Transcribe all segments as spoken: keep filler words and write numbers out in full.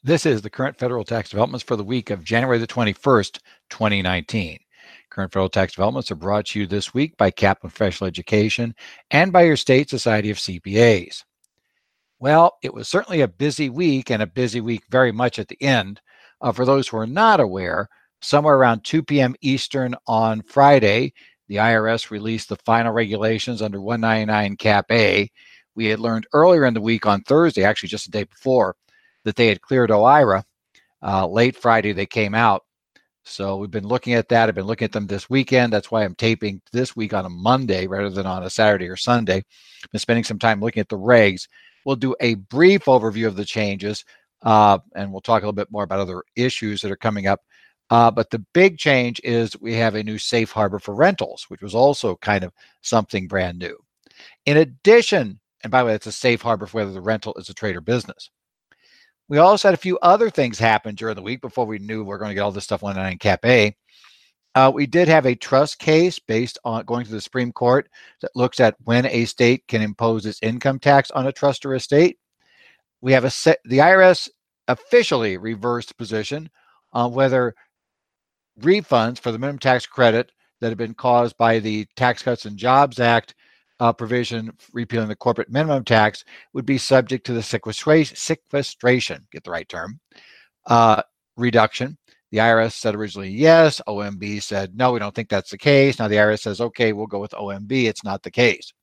This is the current federal tax developments for the week of January the twenty-first, twenty nineteen. Current federal tax developments are brought to you this week by Kaplan Professional Education and by your state Society of C P As. Well, it was certainly a busy week, and a busy week very much at the end. Uh, for those who are not aware, somewhere around two p.m. Eastern on Friday, the I R S released the final regulations under one ninety-nine Cap A. We had learned earlier in the week on Thursday, actually just the day before, that they had cleared O I R A. Uh, late Friday, they came out. So we've been looking at that. I've been looking at them this weekend. That's why I'm taping this week on a Monday rather than on a Saturday or Sunday. I've been spending some time looking at the regs. We'll do a brief overview of the changes, uh, and we'll talk a little bit more about other issues that are coming up. Uh, but the big change is we have a new safe harbor for rentals, which was also kind of something brand new. In addition, and by the way, it's a safe harbor for whether the rental is a trade or business. We also had a few other things happen during the week before we knew we we're going to get all this stuff one ninety-nine Cap A. Uh, we did have a trust case based on going to the Supreme Court that looks at when a state can impose its income tax on a trust or estate. We have a set, the I R S officially reversed position on whether refunds for the minimum tax credit that have been caused by the Tax Cuts and Jobs Act Uh, provision repealing the corporate minimum tax would be subject to the sequestration, sequestration get the right term, uh, reduction. The I R S said originally yes. O M B said no, we don't think that's the case. Now the I R S says, okay, we'll go with O M B. It's not the case.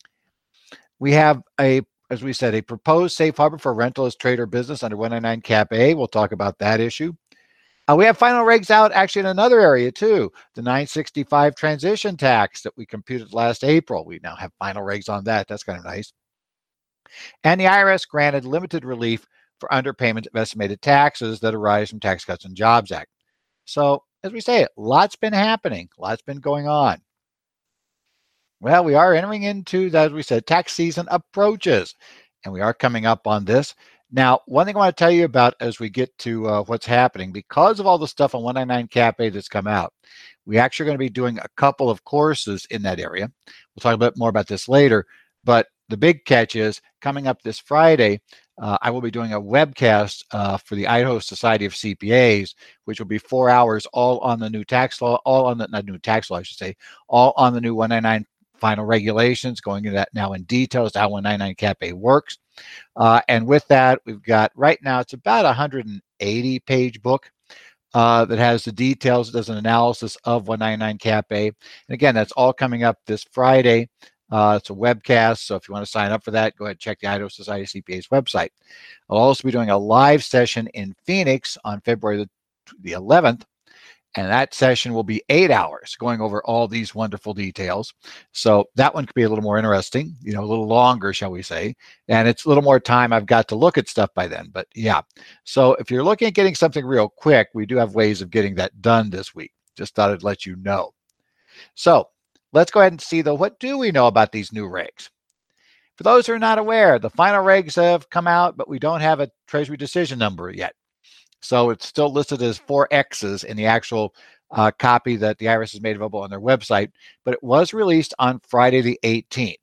We have a, as we said, a proposed safe harbor for rental as trade or business under one ninety-nine Cap A. We'll talk about that issue. Uh, we have final regs out actually in another area too, the nine sixty-five transition tax that we computed last April. We now have final regs on that. That's kind of nice. And the I R S granted limited relief for underpayment of estimated taxes that arise from Tax Cuts and Jobs Act. So as we say, lots been happening, lots been going on. Well, we are entering into, as we said, tax season approaches, and we are coming up on this. Now, one thing I want to tell you about as we get to uh, what's happening, because of all the stuff on one ninety-nine Cap A that's come out, we actually are going to be doing a couple of courses in that area. We'll talk a bit more about this later, but the big catch is coming up this Friday, uh, I will be doing a webcast uh, for the Idaho Society of C P As, which will be four hours all on the new tax law, all on the, not new tax law, I should say, all on the new one ninety-nine final regulations, going into that now in detail as to how one ninety-nine Cap A works. Uh, and with that, we've got right now, it's about a one hundred eighty page book uh, that has the details, does an analysis of one ninety-nine Cap A. And again, that's all coming up this Friday. Uh, it's a webcast, so if you want to sign up for that, go ahead and check the Idaho Society of C P A's website. I'll also be doing a live session in Phoenix on February the, the eleventh. And that session will be eight hours going over all these wonderful details. So that one could be a little more interesting, you know, a little longer, shall we say. And it's a little more time I've got to look at stuff by then. But yeah, so if you're looking at getting something real quick, we do have ways of getting that done this week. Just thought I'd let you know. So let's go ahead and see, though, what do we know about these new regs? For those who are not aware, the final regs have come out, but we don't have a Treasury decision number yet. So it's still listed as four X's in the actual uh, copy that the I R S has made available on their website, but it was released on Friday the eighteenth.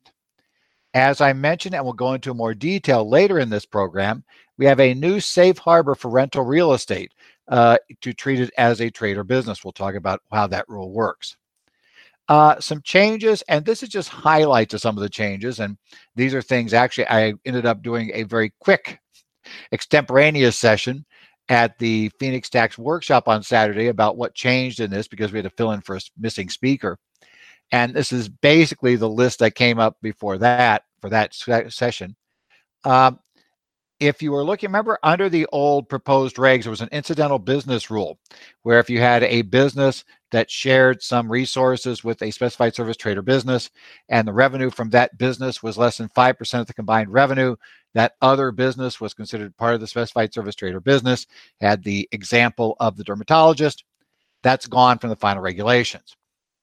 As I mentioned, and we'll go into more detail later in this program, we have a new safe harbor for rental real estate uh, to treat it as a trade or business. We'll talk about how that rule works. Uh, some changes, and this is just highlights of some of the changes, and these are things actually I ended up doing a very quick extemporaneous session at the Phoenix Tax Workshop on Saturday about what changed in this because we had to fill in for a missing speaker. And this is basically the list that came up before that for that session. Um, if you were looking, remember under the old proposed regs, there was an incidental business rule where if you had a business that shared some resources with a specified service trade or business and the revenue from that business was less than five percent of the combined revenue, that other business was considered part of the specified service trade or business. Had the example of the dermatologist. That's gone from the final regulations.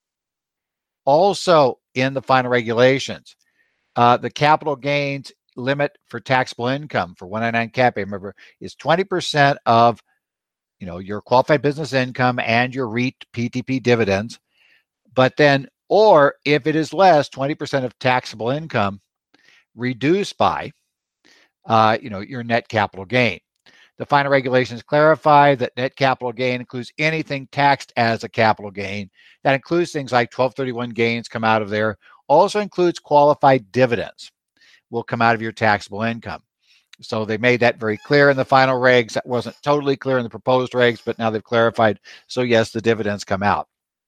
Also in the final regulations, uh, the capital gains limit for taxable income for one ninety-nine Cap A, remember, is twenty percent of you know, your qualified business income and your REIT P T P dividends. But then, or if it is less, twenty percent of taxable income reduced by, uh, you know, your net capital gain. The final regulations clarify that net capital gain includes anything taxed as a capital gain. That includes things like twelve thirty-one gains come out of there. Also includes qualified dividends will come out of your taxable income. So they made that very clear in the final regs. That wasn't totally clear in the proposed regs, but now they've clarified. So yes, the dividends come out.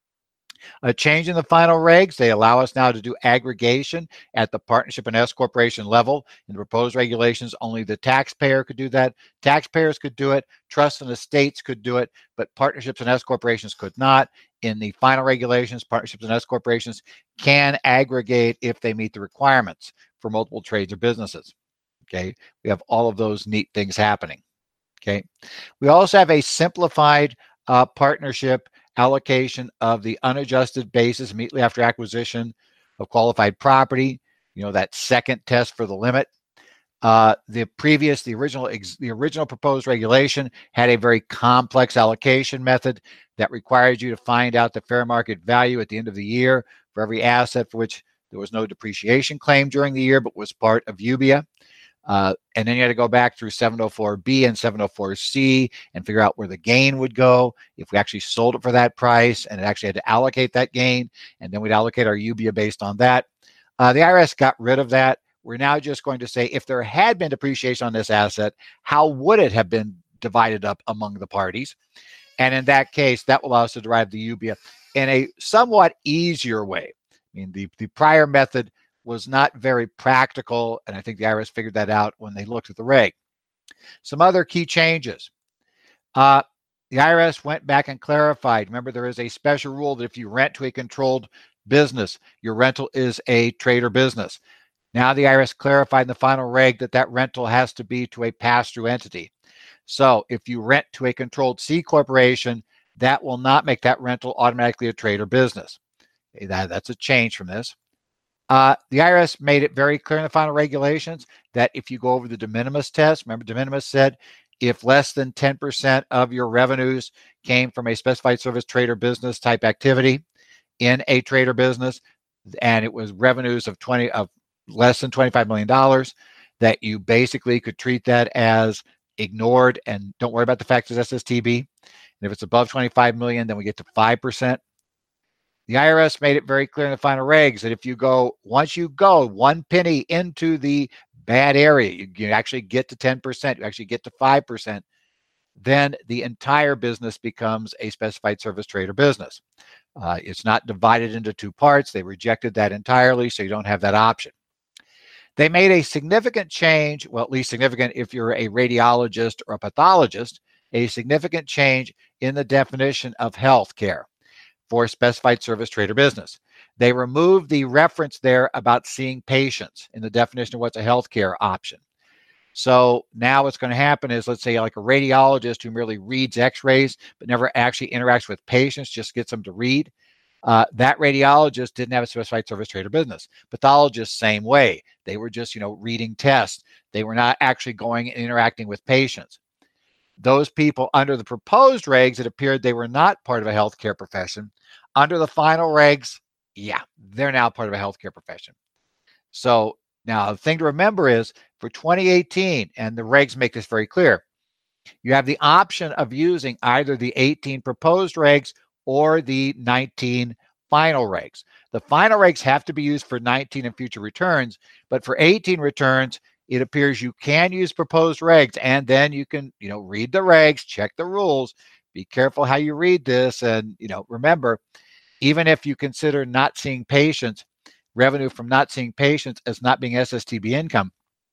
A change in the final regs, they allow us now to do aggregation at the partnership and S corporation level. In the proposed regulations, only the taxpayer could do that. Taxpayers could do it, trusts and estates could do it, but partnerships and S corporations could not. In the final regulations, partnerships and S corporations can aggregate if they meet the requirements for multiple trades or businesses. Okay, we have all of those neat things happening. Okay, we also have a simplified uh, partnership allocation of the unadjusted basis immediately after acquisition of qualified property. You know, that second test for the limit. Uh, the previous, the original, the original proposed regulation had a very complex allocation method that required you to find out the fair market value at the end of the year for every asset for which there was no depreciation claim during the year, but was part of U B I A. Uh, and then you had to go back through seven oh four B and seven oh four C and figure out where the gain would go if we actually sold it for that price, and it actually had to allocate that gain, and then we'd allocate our U B I A based on that. Uh, the I R S got rid of that. We're now just going to say if there had been depreciation on this asset, how would it have been divided up among the parties? And in that case, that will allow us to derive the U B I A in a somewhat easier way. I mean, the, the prior method was not very practical, and I think the I R S figured that out when they looked at the reg. Some other key changes. Uh, the I R S went back and clarified. Remember, there is a special rule that if you rent to a controlled business, your rental is a trade or business. Now the I R S clarified in the final reg that that rental has to be to a pass-through entity. So if you rent to a controlled C corporation, that will not make that rental automatically a trade or business. Okay, that, that's a change from this. Uh, the I R S made it very clear in the final regulations that if you go over the de minimis test, remember de minimis said if less than ten percent of your revenues came from a specified service trade or business type activity in a trade or business, and it was revenues of twenty of less than twenty-five million dollars, that you basically could treat that as ignored and don't worry about the fact it's S S T B. And if it's above twenty-five million, then we get to five percent. The I R S made it very clear in the final regs that if you go, once you go one penny into the bad area, you, you actually get to ten percent, you actually get to five percent, then the entire business becomes a specified service trade or business. Uh, it's not divided into two parts. They rejected that entirely, so you don't have that option. They made a significant change, well, at least significant if you're a radiologist or a pathologist, a significant change in the definition of healthcare for specified service trade or business. They removed the reference there about seeing patients in the definition of what's a healthcare option. So now what's going to happen is, let's say like a radiologist who merely reads x-rays but never actually interacts with patients, just gets them to read. Uh, that radiologist didn't have a specified service trade or business. Pathologists, same way. They were just, you know, reading tests. They were not actually going and interacting with patients. Those people under the proposed regs, it appeared they were not part of a healthcare profession. Under the final regs, yeah, they're now part of a healthcare profession. So now the thing to remember is for twenty eighteen, and the regs make this very clear, you have the option of using either the eighteen proposed regs or the nineteen final regs. The final regs have to be used for nineteen and future returns, but for eighteen returns, it appears you can use proposed regs, and then you can, you know, read the regs, check the rules, be careful how you read this, and, you know, remember, even if you consider not seeing patients, revenue from not seeing patients as not being S S T B income,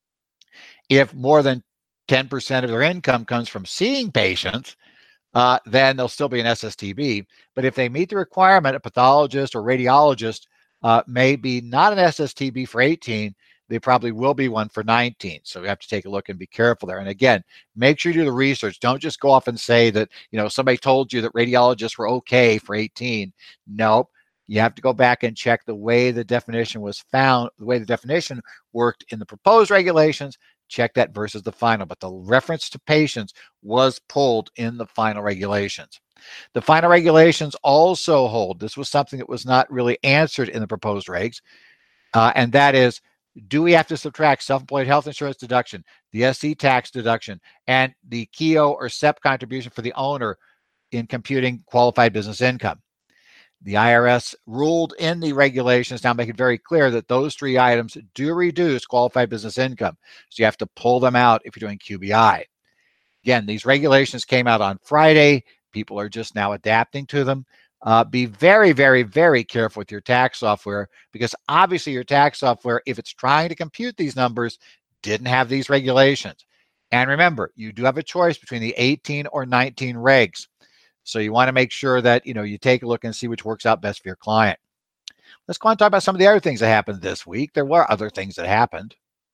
if more than ten percent of their income comes from seeing patients, uh, then they'll still be an S S T B. But if they meet the requirement, a pathologist or radiologist uh, may be not an S S T B for eighteen, they probably will be one for nineteen. So we have to take a look and be careful there. And again, make sure you do the research. Don't just go off and say that, you know, somebody told you that radiologists were okay for eighteen. Nope. You have to go back and check the way the definition was found, the way the definition worked in the proposed regulations. Check that versus the final. But the reference to patients was pulled in the final regulations. The final regulations also hold, this was something that was not really answered in the proposed regs, uh, and that is Do we have to subtract self-employed health insurance deduction, the S C tax deduction, and the K E O or S E P contribution for the owner in computing qualified business income? The I R S ruled in the regulations now make it very clear that those three items do reduce qualified business income. So you have to pull them out if you're doing Q B I. Again, these regulations came out on Friday. People are just now adapting to them. Uh, be very, very, very careful with your tax software, because obviously your tax software, if it's trying to compute these numbers, didn't have these regulations. And remember, you do have a choice between the eighteen or nineteen regs. So you want to make sure that, you know, you take a look and see which works out best for your client. Let's go on and talk about some of the other things that happened this week. There were other things that happened.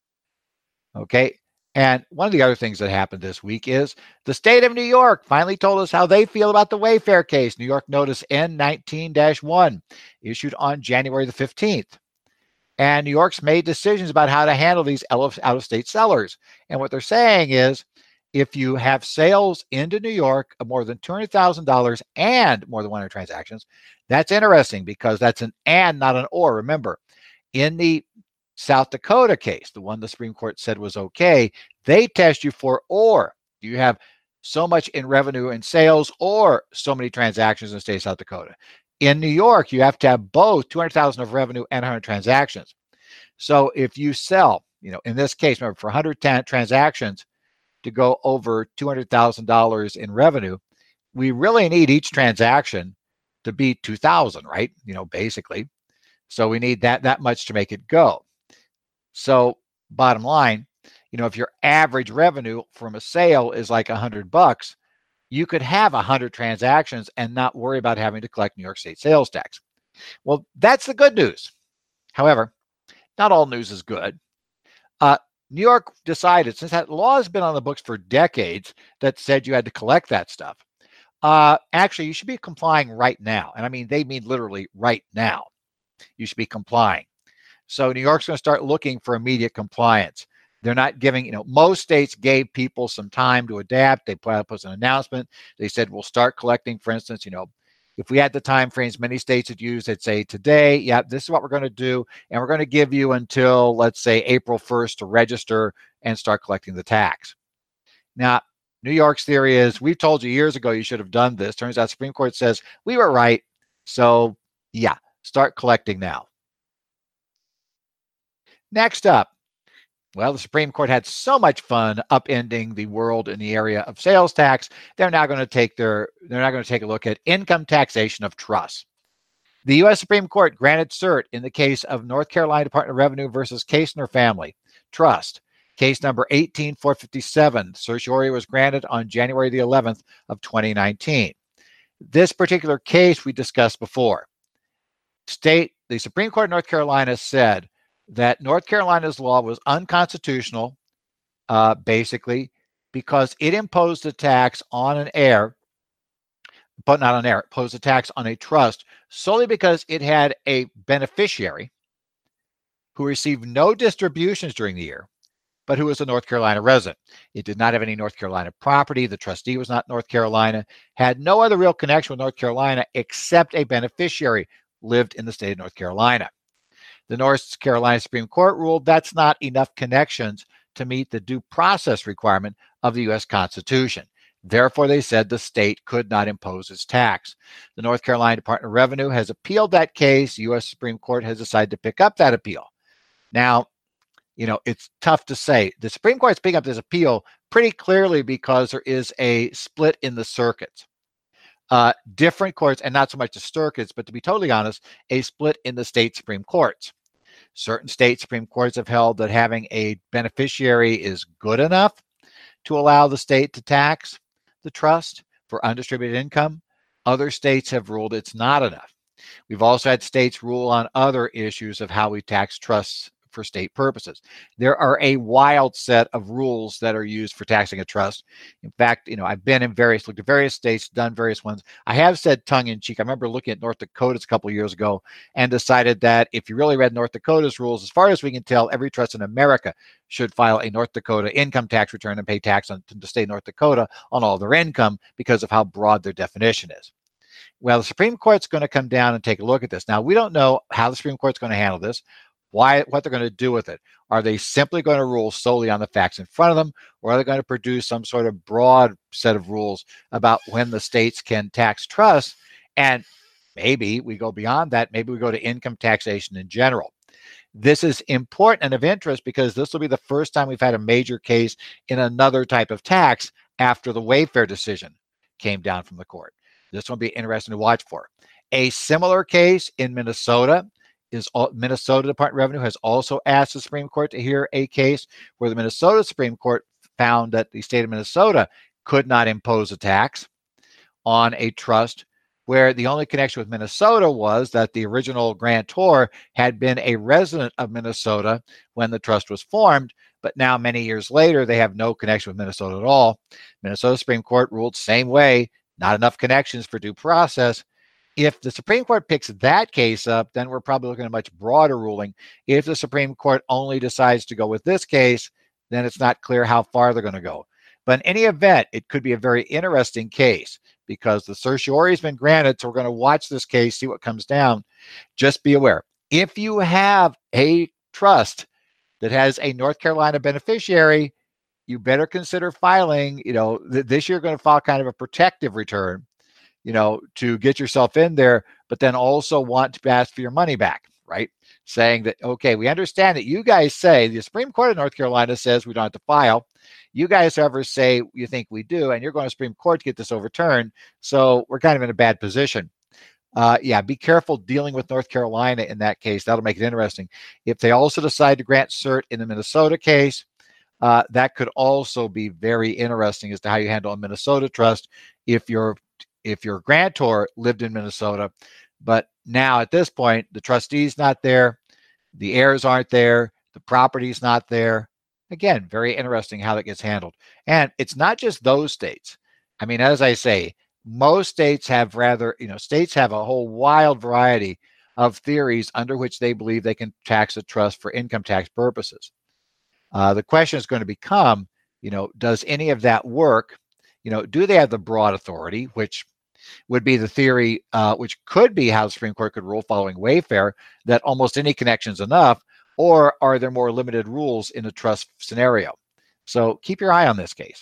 Okay. And one of the other things that happened this week is the state of New York finally told us how they feel about the Wayfair case. New York Notice N nineteen dash one issued on January the fifteenth. And New York's made decisions about how to handle these out-of-state sellers. And what they're saying is, if you have sales into New York of more than two hundred thousand dollars and more than one hundred transactions, that's interesting because that's an and, not an or. Remember, in the South Dakota case, the one the Supreme Court said was okay, they test you for or. Do you have so much in revenue and sales or so many transactions in the state of South Dakota? In New York, you have to have both two hundred thousand of revenue and one hundred transactions. So if you sell, you know, in this case, remember, for one hundred transactions to go over two hundred thousand dollars in revenue, we really need each transaction to be two thousand, right? You know, basically. So we need that that much to make it go. So bottom line, you know, if your average revenue from a sale is like a hundred bucks, you could have a hundred transactions and not worry about having to collect New York State sales tax. Well, that's the good news. However, not all news is good. Uh, New York decided, since that law has been on the books for decades that said you had to collect that stuff, uh, actually, you should be complying right now. And I mean, they mean literally right now. You should be complying. So New York's going to start looking for immediate compliance. They're not giving, you know, most states gave people some time to adapt. They put out an announcement. They said, we'll start collecting, for instance, you know, if we had the time frames many states had used, they'd say today, yeah, this is what we're going to do. And we're going to give you until, let's say, April first to register and start collecting the tax. Now, New York's theory is, we've told you years ago you should have done this. Turns out Supreme Court says we were right. So yeah, start collecting now. Next up, well, the Supreme Court had so much fun upending the world in the area of sales tax. They're now going to take their, they're now going to take a look at income taxation of trusts. The U S Supreme Court granted cert in the case of North Carolina Department of Revenue versus Kaestner Family Trust, case number eighteen four fifty-seven. Certiorari was granted on January the eleventh of twenty nineteen. This particular case we discussed before. State, the Supreme Court of North Carolina said that North Carolina's law was unconstitutional, uh, basically, because it imposed a tax on an heir, but not on an heir, imposed a tax on a trust solely because it had a beneficiary who received no distributions during the year, but who was a North Carolina resident. It did not have any North Carolina property. The trustee was not North Carolina, had no other real connection with North Carolina except a beneficiary lived in the state of North Carolina. The North Carolina Supreme Court ruled that's not enough connections to meet the due process requirement of the U S Constitution. Therefore, they said the state could not impose its tax. The North Carolina Department of Revenue has appealed that case. The U S Supreme Court has decided to pick up that appeal. Now, you know, it's tough to say. The Supreme Court's picking up this appeal pretty clearly because there is a split in the circuits. Uh, different courts, and not so much the circuits, but to be totally honest, a split in the state Supreme Courts. Certain state Supreme Courts have held that having a beneficiary is good enough to allow the state to tax the trust for undistributed income. Other states have ruled it's not enough. We've also had states rule on other issues of how we tax trusts for state purposes. There are a wild set of rules that are used for taxing a trust. In fact, you know, I've been in various, looked at various states, done various ones. I have said tongue in cheek. I remember looking at North Dakota's a couple of years ago and decided that if you really read North Dakota's rules, as far as we can tell, every trust in America should file a North Dakota income tax return and pay tax on to the state of North Dakota on all their income because of how broad their definition is. Well, the Supreme Court's going to come down and take a look at this. Now, we don't know how the Supreme Court's going to handle this. why, what they're going to do with it. Are they simply going to rule solely on the facts in front of them, or are they going to produce some sort of broad set of rules about when the states can tax trusts? And maybe we go beyond that. Maybe we go to income taxation in general. This is important and of interest because this will be the first time we've had a major case in another type of tax after the Wayfair decision came down from the court. This will be interesting to watch for. A similar case in Minnesota is Minnesota Department of Revenue has also asked the Supreme Court to hear a case where the Minnesota Supreme Court found that the state of Minnesota could not impose a tax on a trust where the only connection with Minnesota was that the original grantor had been a resident of Minnesota when the trust was formed, but now many years later, they have no connection with Minnesota at all. Minnesota Supreme Court ruled same way, not enough connections for due process. If the Supreme Court picks that case up, then we're probably looking at a much broader ruling. If the Supreme Court only decides to go with this case, then it's not clear how far they're going to go. But in any event, it could be a very interesting case because the certiorari has been granted, so we're going to watch this case, see what comes down. Just be aware, if you have a trust that has a North Carolina beneficiary, you better consider filing, you know, th- this year you're going to file kind of a protective return, you know, to get yourself in there, but then also want to ask for your money back, right? Saying that, okay, we understand that you guys say, the Supreme Court of North Carolina says we don't have to file. You guys, however, say you think we do, and you're going to Supreme Court to get this overturned. So we're kind of in a bad position. Uh, yeah, be careful dealing with North Carolina in that case. That'll make it interesting. If they also decide to grant cert in the Minnesota case, uh, that could also be very interesting as to how you handle a Minnesota trust if your if your grantor lived in Minnesota, but now at this point the trustee's not there, the heirs aren't there, the property's not there. Again, very interesting how that gets handled. And it's not just those states. I mean, as I say, most states have rather, you know, states have a whole wild variety of theories under which they believe they can tax a trust for income tax purposes. Uh, the question is going to become, you know, does any of that work? You know, do they have the broad authority, which would be the theory, uh, which could be how the Supreme Court could rule following Wayfair, that almost any connection is enough, or are there more limited rules in a trust scenario? So keep your eye on this case.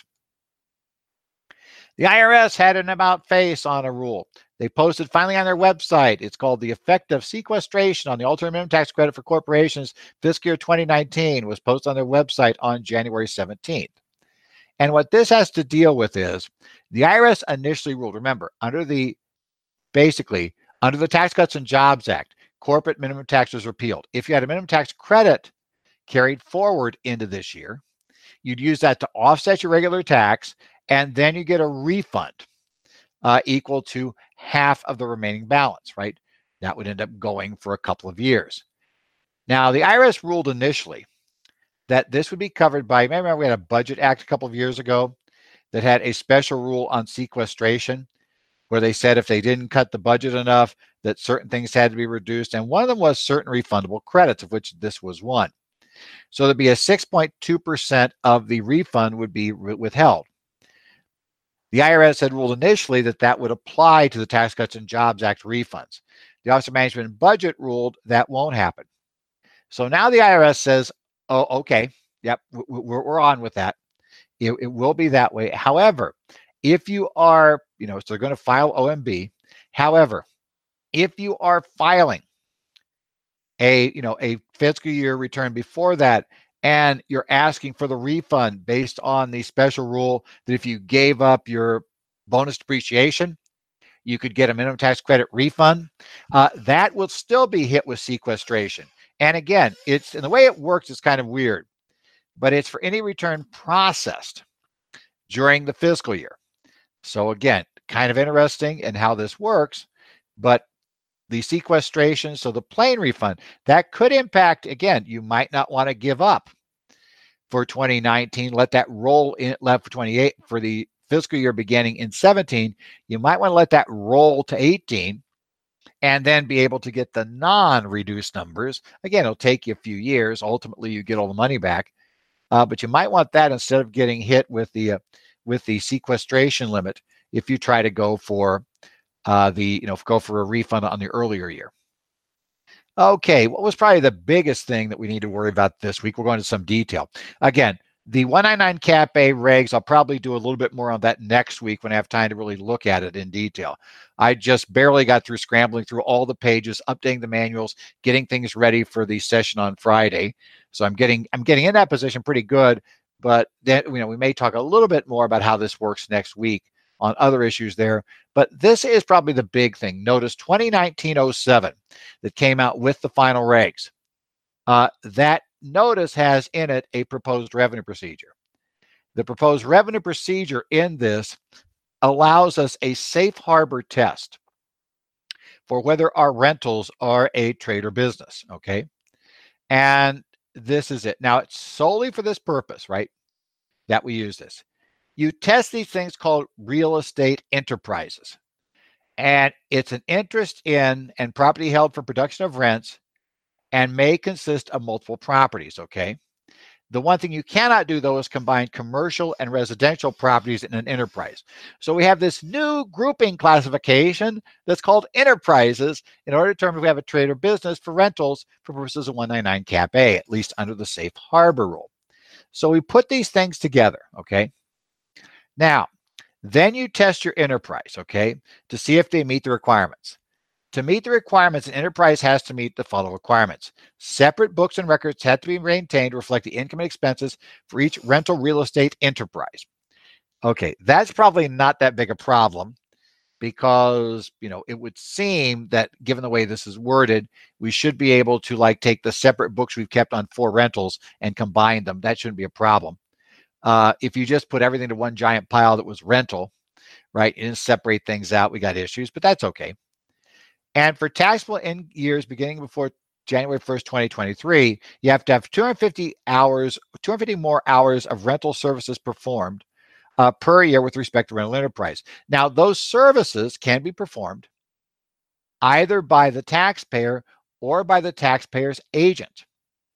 The I R S had an about face on a rule. They posted finally on their website. It's called The Effect of Sequestration on the Alternative Minimum Tax Credit for Corporations Fiscal Year twenty nineteen was posted on their website on January seventeenth. And what this has to deal with is the I R S initially ruled, remember, under the, basically, under the Tax Cuts and Jobs Act, corporate minimum tax was repealed. If you had a minimum tax credit carried forward into this year, you'd use that to offset your regular tax, and then you get a refund uh, equal to half of the remaining balance, right? That would end up going for a couple of years. Now, the I R S ruled initially that this would be covered by, remember we had a Budget Act a couple of years ago that had a special rule on sequestration where they said if they didn't cut the budget enough, that certain things had to be reduced. And one of them was certain refundable credits, of which this was one. So there'd be a six point two percent of the refund would be withheld. The I R S had ruled initially that that would apply to the Tax Cuts and Jobs Act refunds. The Office of Management and Budget ruled that won't happen. So now the I R S says, oh, okay, yep, we're, we're on with that. It, it will be that way. However, if you are, you know, so they're going to file O M B. However, if you are filing a, you know, a fiscal year return before that, and you're asking for the refund based on the special rule that if you gave up your bonus depreciation, you could get a minimum tax credit refund, uh, that will still be hit with sequestration. And again, it's, and the way it works is kind of weird, but it's for any return processed during the fiscal year. So again, kind of interesting in how this works, but the sequestration, so the plain refund, that could impact, again, you might not want to give up for twenty nineteen, let that roll in, left for twenty-eight, for the fiscal year beginning in seventeen, you might want to let that roll to eighteen and then be able to get the non-reduced numbers. Again, it'll take you a few years. Ultimately, you get all the money back, uh, but you might want that instead of getting hit with the uh, with the sequestration limit if you try to go for uh, the, you know, go for a refund on the earlier year. Okay, what was probably the biggest thing that we need to worry about this week? We're going into some detail. Again, the one ninety-nine Cap A regs, I'll probably do a little bit more on that next week when I have time to really look at it in detail. I just barely got through scrambling through all the pages, updating the manuals, getting things ready for the session on Friday. So I'm getting I'm getting in that position pretty good, but then you know we may talk a little bit more about how this works next week on other issues there. But this is probably the big thing. Notice twenty nineteen oh seven that came out with the final regs. Uh, that notice has in it a proposed revenue procedure. The proposed revenue procedure in this allows us a safe harbor test for whether our rentals are a trade or business, okay? And this is it. Now, it's solely for this purpose, right, that we use this. You test these things called real estate enterprises. And it's an interest in and property held for production of rents and may consist of multiple properties, okay? The one thing you cannot do, though, is combine commercial and residential properties in an enterprise. So we have this new grouping classification that's called enterprises in order to determine if we have a trade or business for rentals for purposes of one ninety-nine Cap A, at least under the safe harbor rule. So we put these things together, okay? Now, then you test your enterprise, okay, to see if they meet the requirements. To meet the requirements, an enterprise has to meet the following requirements. Separate books and records have to be maintained to reflect the income and expenses for each rental real estate enterprise. Okay, that's probably not that big a problem because, you know, it would seem that given the way this is worded, we should be able to like take the separate books we've kept on four rentals and combine them. That shouldn't be a problem. Uh, if you just put everything to one giant pile that was rental, right, and separate things out, we got issues, but that's okay. And for taxable in years beginning before January first, twenty twenty-three, you have to have two hundred fifty hours, two hundred fifty more hours of rental services performed uh, per year with respect to rental enterprise. Now, those services can be performed either by the taxpayer or by the taxpayer's agent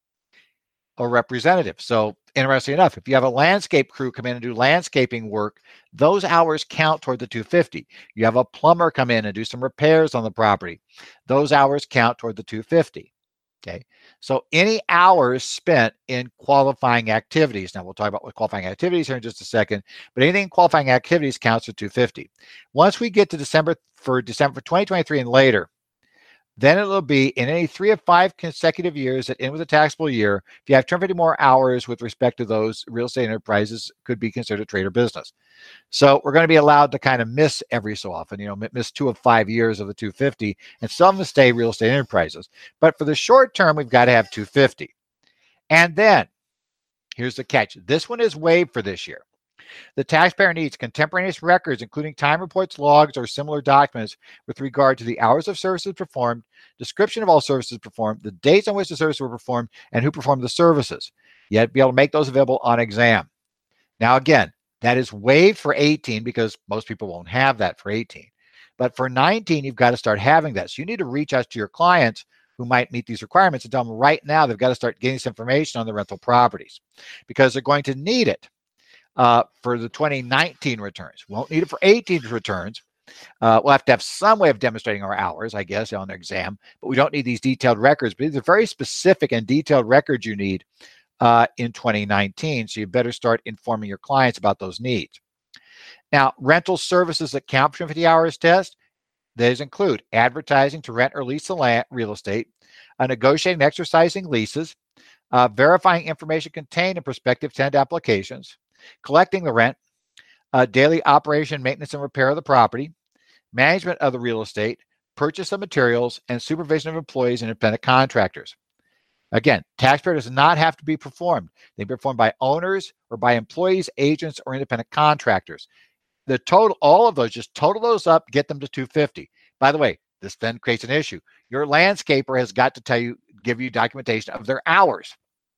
or representative. So interesting enough, if you have a landscape crew come in and do landscaping work, those hours count toward the two hundred fifty. You have a plumber come in and do some repairs on the property. Those hours count toward the two hundred fifty. Okay. So any hours spent in qualifying activities. Now we'll talk about what qualifying activities here in just a second, but anything in qualifying activities counts for two hundred fifty. Once we get to December for December twenty twenty-three and later, then it'll be in any three of five consecutive years that end with a taxable year, if you have two hundred fifty more hours with respect to those real estate enterprises, could be considered a trade or business. So we're going to be allowed to kind of miss every so often, you know, miss two of five years of the two hundred fifty, and some of them stay real estate enterprises. But for the short term, we've got to have two hundred fifty. And then here's the catch. This one is waived for this year. The taxpayer needs contemporaneous records, including time reports, logs, or similar documents with regard to the hours of services performed, description of all services performed, the dates on which the services were performed, and who performed the services. You have to be able to make those available on exam. Now, again, that is waived for eighteen because most people won't have that for eighteen. But for nineteen, you've got to start having that. So you need to reach out to your clients who might meet these requirements and tell them right now they've got to start getting this information on the rental properties because they're going to need it. Uh, for the twenty nineteen returns. Won't need it for eighteen returns. Uh, we'll have to have some way of demonstrating our hours, I guess, on the exam, but we don't need these detailed records. But these are very specific and detailed records you need uh, in twenty nineteen, so you better start informing your clients about those needs. Now, rental services that count for fifty hours test, these include advertising to rent or lease the land, real estate, uh, negotiating and exercising leases, uh, verifying information contained in prospective tenant applications, collecting the rent, uh, daily operation, maintenance, and repair of the property, management of the real estate, purchase of materials, and supervision of employees and independent contractors. Again, taxpayer does not have to be performed. They can be performed by owners or by employees, agents, or independent contractors. The total, all of those, just total those up, get them to two hundred fifty. By the way, this then creates an issue. Your landscaper has got to tell you, give you documentation of their hours.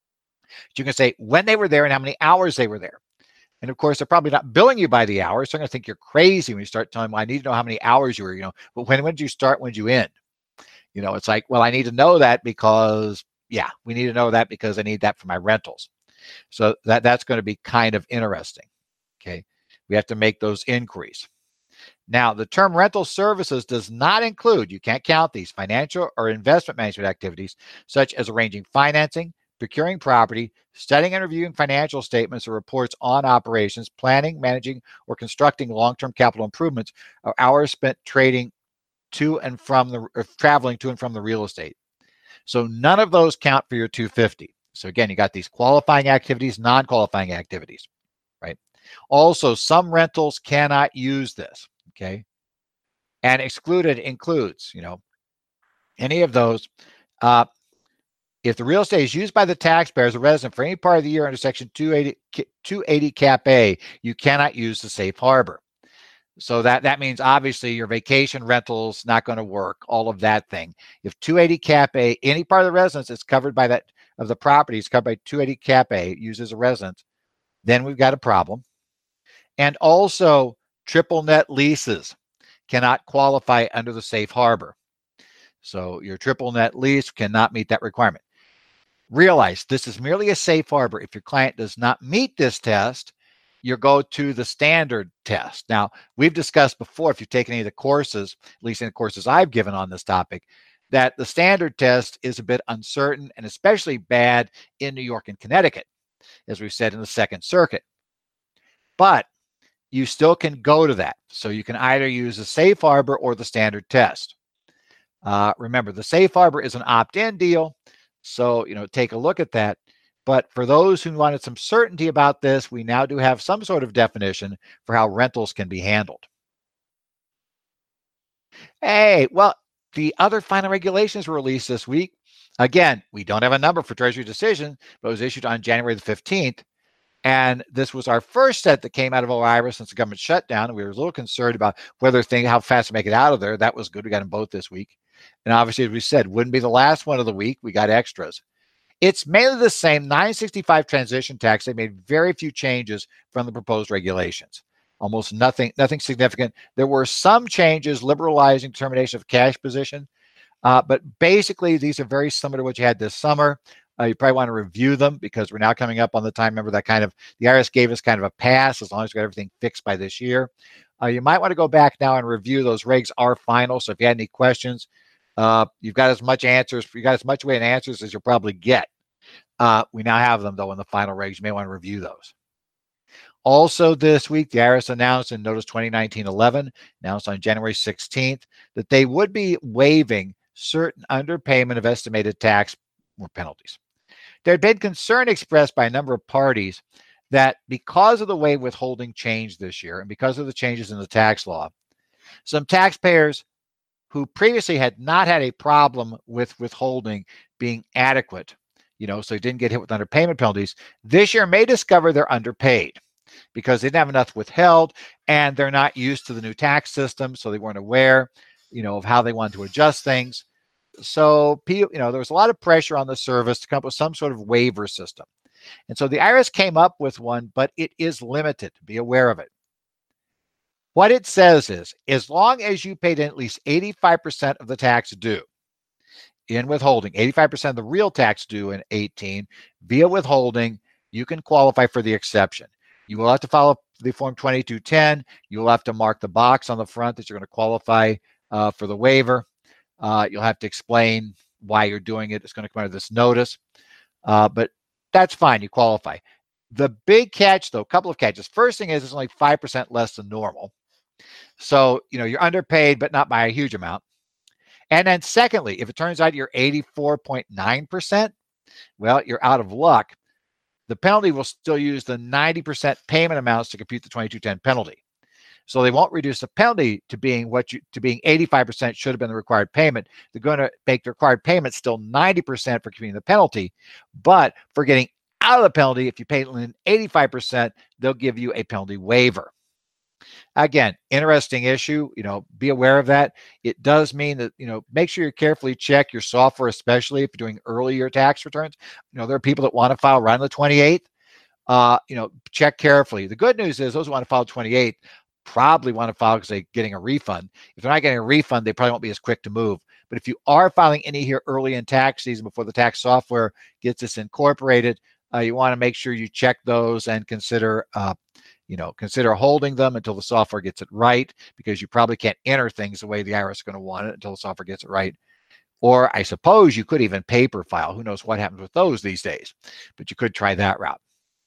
You can say when they were there and how many hours they were there. And of course, they're probably not billing you by the hour. So I'm going to think you're crazy when you start telling them, well, I need to know how many hours you were, you know, but when, when did you start? When did you end? You know, it's like, well, I need to know that because, yeah, we need to know that because I need that for my rentals. So that, that's going to be kind of interesting. Okay. We have to make those inquiries. Now, the term rental services does not include, you can't count these, financial or investment management activities, such as arranging financing, procuring property, studying and reviewing financial statements or reports on operations, planning, managing, or constructing long-term capital improvements, or hours spent trading to and from the, or traveling to and from the real estate. So none of those count for your two fifty. So again, you got these qualifying activities, non-qualifying activities, right? Also, some rentals cannot use this, okay? And excluded includes, you know, any of those. Uh, if the real estate is used by the taxpayer as a resident for any part of the year under Section two eighty, two eighty Cap A, you cannot use the safe harbor. So that, that means obviously your vacation rental's not going to work, all of that thing. If two eighty Cap A, any part of the residence is covered by that, of the property is covered by two eighty Cap A, used as a residence, then we've got a problem. And also, triple net leases cannot qualify under the safe harbor. So your triple net lease cannot meet that requirement. Realize this is merely a safe harbor. If your client does not meet this test, you go to the standard test. Now, we've discussed before, if you've taken any of the courses, at least in the courses I've given on this topic, that the standard test is a bit uncertain and especially bad in New York and Connecticut, as we've said in the Second Circuit. But you still can go to that. So you can either use the safe harbor or the standard test. Uh, remember, the safe harbor is an opt-in deal. So, you know, take a look at that. But for those who wanted some certainty about this, we now do have some sort of definition for how rentals can be handled. Hey, well, the other final regulations were released this week. Again, we don't have a number for Treasury decision, but it was issued on January the fifteenth. And this was our first set that came out of OIRA since the government shutdown. And we were a little concerned about whether thing, how fast to make it out of there. That was good. We got them both this week. And obviously, as we said, wouldn't be the last one of the week. We got extras. It's mainly the same nine sixty-five transition tax. They made very few changes from the proposed regulations. Almost nothing, nothing significant. There were some changes liberalizing determination of cash position. Uh, but basically, these are very similar to what you had this summer. Uh, you probably want to review them because we're now coming up on the time. Remember that kind of, the I R S gave us kind of a pass as long as we got everything fixed by this year. Uh, you might want to go back now and review. Those regs are final. So if you had any questions, uh, you've got as much answers, you got as much way in answers as you'll probably get. Uh, we now have them though in the final regs. You may want to review those. Also this week, the I R S announced in Notice twenty nineteen eleven, announced on January sixteenth, that they would be waiving certain underpayment of estimated tax or penalties. There had been concern expressed by a number of parties that because of the way withholding changed this year and because of the changes in the tax law, some taxpayers who previously had not had a problem with withholding being adequate, you know, so they didn't get hit with underpayment penalties, this year may discover they're underpaid because they didn't have enough withheld and they're not used to the new tax system, so they weren't aware, you know, of how they wanted to adjust things. So, you know, there was a lot of pressure on the service to come up with some sort of waiver system. And so the I R S came up with one, but it is limited. Be aware of it. What it says is, as long as you paid in at least eighty-five percent of the tax due in withholding, eighty-five percent of the real tax due in eighteen via withholding, you can qualify for the exception. You will have to follow the Form twenty-two ten. You will have to mark the box on the front that you're going to qualify uh, for the waiver. Uh, you'll have to explain why you're doing it. It's going to come out of this notice, uh, but that's fine. You qualify. The big catch, though, a couple of catches. First thing is it's only five percent less than normal. So, you know, you're underpaid, but not by a huge amount. And then secondly, if it turns out you're eighty-four point nine percent, well, you're out of luck. The penalty will still use the ninety percent payment amounts to compute the twenty-two ten penalty. So they won't reduce the penalty to being what you to being eighty-five percent should have been the required payment. They're going to make the required payment still ninety percent for commuting the penalty, but for getting out of the penalty, if you pay in eighty-five percent, they'll give you a penalty waiver. Again, interesting issue. You know, be aware of that. It does mean that, you know, make sure you carefully check your software, especially if you're doing earlier tax returns. You know, there are people that want to file right on the twenty-eighth. Uh, you know, check carefully. The good news is those who want to file twenty-eighth probably want to file because they're getting a refund. If they're not getting a refund, they probably won't be as quick to move. But if you are filing any here early in tax season before the tax software gets this incorporated, uh, you want to make sure you check those and consider, uh, you know, consider holding them until the software gets it right, because you probably can't enter things the way the I R S is going to want it until the software gets it right. Or I suppose you could even paper file. Who knows what happens with those these days, but you could try that route.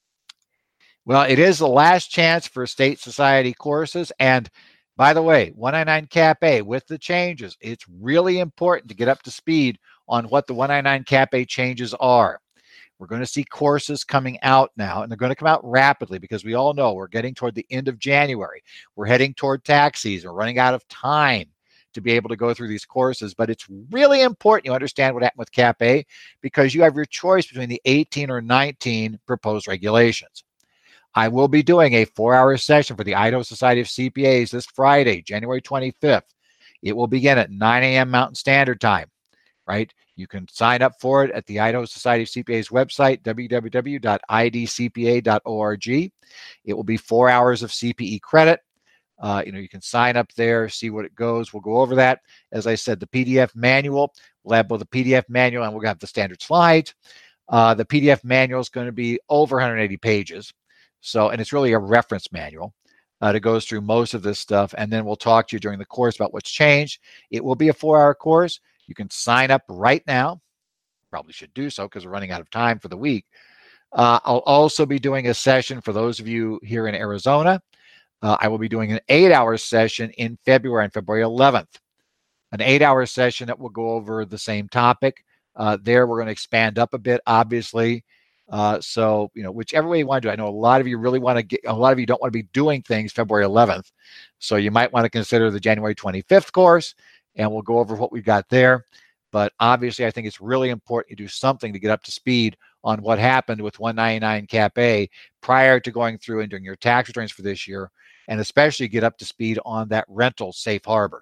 Well, it is the last chance for state society courses. And by the way, one ninety-nine Cap A, with the changes, it's really important to get up to speed on what the one ninety-nine Cap A changes are. We're going to see courses coming out now, and they're going to come out rapidly because we all know we're getting toward the end of January. We're heading toward tax season. We're running out of time to be able to go through these courses, but it's really important you understand what happened with Cap A, because you have your choice between the eighteen or nineteen proposed regulations. I will be doing a four-hour session for the Idaho Society of C P As this Friday, January twenty-fifth. It will begin at nine A M Mountain Standard Time, right? You can sign up for it at the Idaho Society of C P As website, w w w dot i d c p a dot org. It will be four hours of C P E credit. Uh, you know, you can sign up there, see what it goes. We'll go over that. As I said, the P D F manual, we'll have both the P D F manual and we'll have the standard slides. Uh, the P D F manual is going to be over one hundred eighty pages. So, and it's really a reference manual uh, that goes through most of this stuff. And then we'll talk to you during the course about what's changed. It will be a four-hour course. You can sign up right now. Probably should do so because we're running out of time for the week. Uh, I'll also be doing a session for those of you here in Arizona. Uh, I will be doing an eight-hour session in February, on February eleventh. An eight-hour session that will go over the same topic. Uh, there, we're going to expand up a bit, obviously. Uh, so, you know, whichever way you want to do it. I know a lot of you really want to get, a lot of you don't want to be doing things February eleventh. So you might want to consider the January twenty-fifth course, and we'll go over what we've got there. But obviously, I think it's really important you do something to get up to speed on what happened with one ninety-nine Cap A prior to going through and doing your tax returns for this year, and especially get up to speed on that rental safe harbor.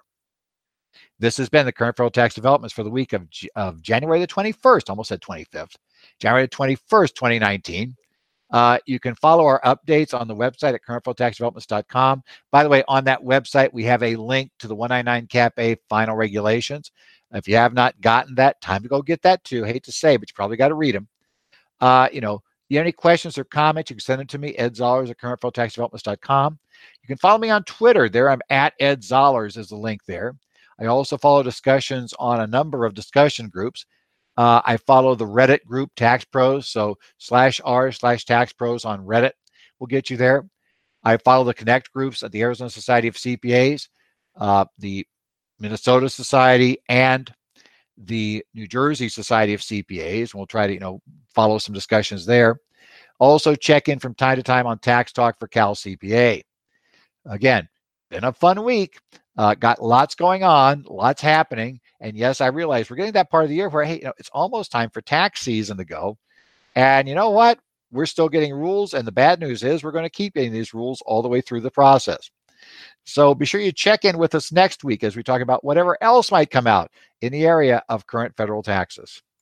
This has been the current federal tax developments for the week of, of January the twenty-first, almost said twenty-fifth, January the twenty-first, twenty nineteen. Uh, you can follow our updates on the website at current federal tax developments dot com. By the way, on that website, we have a link to the one ninety-nine Cap A final regulations. If you have not gotten that, time to go get that too. Hate to say, but you probably got to read them. Uh, you know, if you have any questions or comments, you can send them to me, Ed Zollars at current federal tax developments dot com. You can follow me on Twitter. There I'm at Ed Zollars is the link there. I also follow discussions on a number of discussion groups. Uh, I follow the Reddit group Tax Pros, so slash r slash Tax Pros on Reddit will get you there. I follow the Connect groups at the Arizona Society of C P As, uh, the Minnesota Society, and the New Jersey Society of C P As. And we'll try to, you know, follow some discussions there. Also check in from time to time on Tax Talk for Cal C P A. Again, been a fun week. Uh, got lots going on, lots happening. And yes, I realize we're getting that part of the year where, hey, you know, it's almost time for tax season to go. And you know what? We're still getting rules. And the bad news is we're going to keep getting these rules all the way through the process. So be sure you check in with us next week as we talk about whatever else might come out in the area of current federal taxes.